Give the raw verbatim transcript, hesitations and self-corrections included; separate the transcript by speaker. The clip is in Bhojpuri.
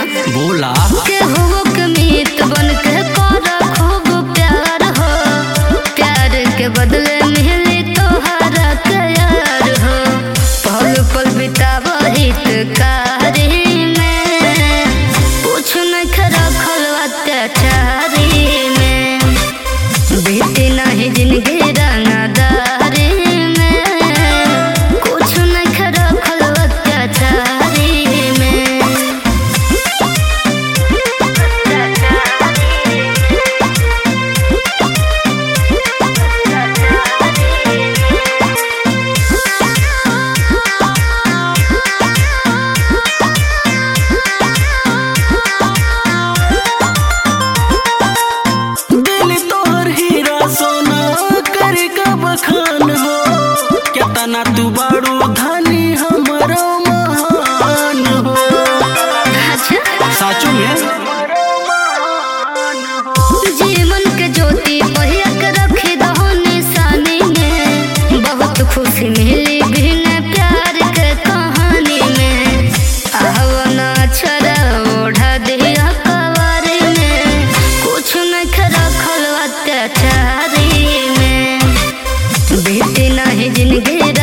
Speaker 1: बोला
Speaker 2: केहू के मीत बन के कर खूब प्यार हो, प्यार के बदले मिली तोहरा के यार हो। पल पल बिताव हितकारी में, कुछ नहीं रखल अत्याचारी में। बीती नहीं जिंदगी रंगदारी में, कुछ नहीं रखल अत्याचारी में।
Speaker 1: बखान हो केतना तू बड़ो धनी हमरो महान हो। साचो में
Speaker 2: जीवन के ज्योति पहिया के रखी दहो निशानी में। बहुत खुशी मिली बिन प्यार के कहानी में। आहवना छरा ओढ़ा दिया कवारी में, कुछ नहीं रखल अत्याचारी में। बीती नहीं जिंदगी